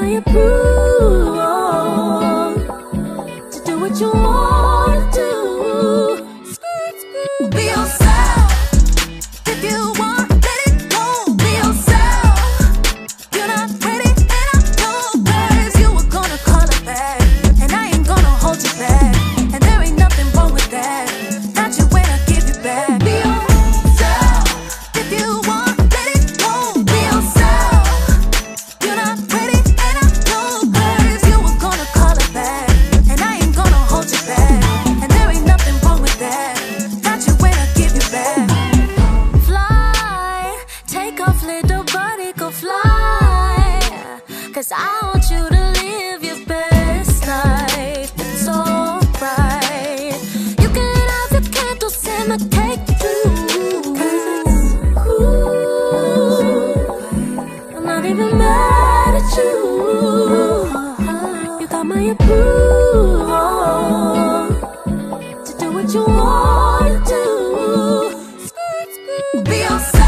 my approval to do what you want to do. Be yourself. If you want, let it go. Be yourself. You're not ready, and I know, 'cause you were gonna call it back, and I ain't gonna hold you back, and there ain't nothing wrong with that. Got you when I give you back. Be yourself. If you want, let it go. Be yourself. You're not ready, and I know, 'cause you were gonna call it back, and I ain't gonna hold you back, and there ain't nothing wrong with that. Got you when I give you back. Fly, take off, little body, go fly, 'cause I want you to live your best life. It's alright. You can have your candles and my cake too, 'cause it's cool. I'm not even mad at you. You got my approval to do what you want to do. Be yourself.